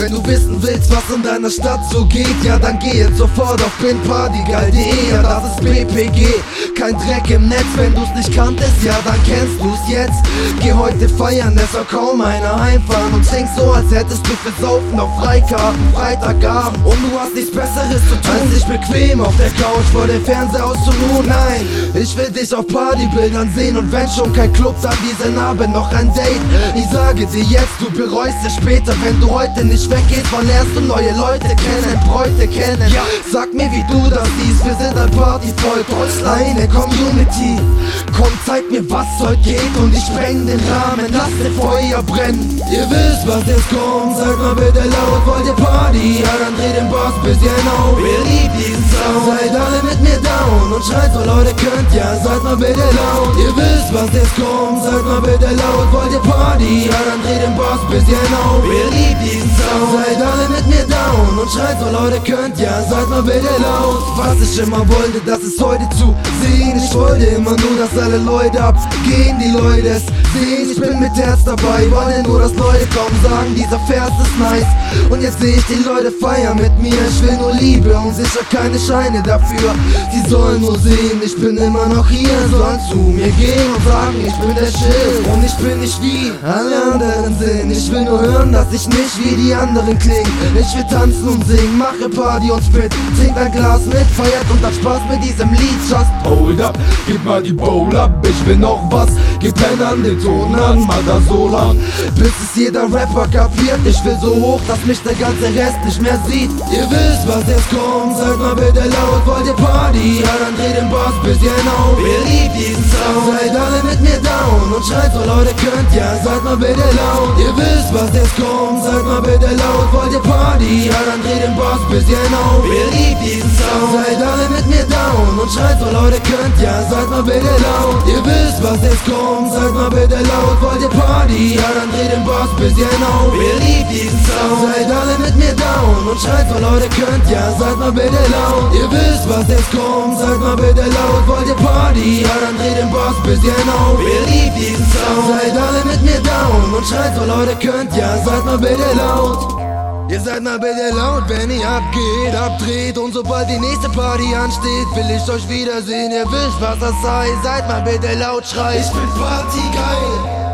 Wenn du wissen willst, was in deiner Stadt so geht, ja dann geh jetzt sofort auf binpartygeil.de. Ja, das ist BPG, kein Dreck im Netz. Wenn du's nicht kanntest, ja dann kennst du's jetzt. Geh heute feiern, es soll kaum einer heimfahren. Und trink so, als hättest du für Saufen auf Freikarten Freitagabend. Und du hast nichts Besseres zu tun, als dich bequem auf der Couch vor dem Fernseher auszuruhen. Nein, ich will dich auf Partybildern sehen. Und wenn schon kein Club, dann diesen Abend noch ein Date. Ich sage dir jetzt, du bereust es später. Wenn du heute nicht weggehst, wann lernst du neue Leute kennen, Bräute kennen. Ja, sag mir, wie du das siehst, wir sind ein Partyvolk, eine Community. Komm, zeig mir, was heute geht und ich spreng den Rahmen, lass den Feuer brennen. Ihr wisst, was jetzt kommt, seid mal bitte laut, wollt ihr Party? Ja, dann dreh den Bass bisschen auf, wir lieben diesen Sound. Seid alle mit mir down und schreit so Leute könnt, ja, seid mal bitte laut. Ihr wisst, was jetzt kommt, seid mal bitte laut, wollt ihr Party? Ja, dann dreh den Bass bisschen auf, wir lieben diesen Sound. Seid alle mit mir down und schreit so Leute könnt, ja, seid mal bitte laut. Was ich immer wollte, das ist heute zu sehen. Ich wollte immer nur, dass alle Leute abgehen, die Leute es sehen. Ich bin mit Herz dabei, wollte nur, dass Leute kommen, sagen, dieser Vers ist nice. Und jetzt seh ich die Leute feiern mit mir. Ich will nur Liebe und sicher keine Scheine dafür. Sie sollen nur sehen, ich bin immer noch hier. Sollen zu mir gehen und sagen, ich bin der Shit. Und ich bin nicht wie alle anderen sind. Ich will nur hören, dass ich nicht wie die anderen kling. Ich will tanzen und singen, mache Party und spit. Trink ein Glas mit, feiert und hab Spaß mit diesem Lied. Just hold up, gib mal die Bowl ab. Ich will noch was, gib Pen an den Ton an. Mal da so lang, bis es jeder Rapper kapiert. Ich will so hoch, dass mich der ganze Rest nicht mehr sieht. Ihr wisst, was jetzt kommt, seid mal bitte laut, wollt ihr Party? Ja, dann dreh den Bass bisschen auf, wir lieben diesen Sound. Seid alle mit mir down und schreit so Leute könnt, ja, seid mal bitte laut. Ihr wisst, was jetzt kommt, seid mal bitte laut, wollt ihr Party? Ja, dann dreh den Bass bisschen auf, wir lieben diesen Sound. Seid alle mit mir down und schreit so Leute könnt, ja, seid mal bitte laut. Ihr wisst, was jetzt kommt, seid mal bitte laut, wollt ihr Party? Ja, dann dreh den Bass bisschen auf, wir lieben diesen Sound. Seid alle mit mir down und schreit so Leute könnt, ja, seid mal bitte laut. Ihr wisst, was jetzt kommt, seid mal bitte laut, wollt ihr Party? Ja, dann dreh den Bass bisschen auf, wir lieben diesen Sound. Seid alle mit mir down und schreit so Leute könnt, ja, seid mal bitte laut. Ihr seid mal bitte laut, wenn ihr abgeht, abdreht. Und sobald die nächste Party ansteht, will ich euch wiedersehen. Ihr wisst, was das sei, seid mal bitte laut, schreit. Ich bin Partygeil.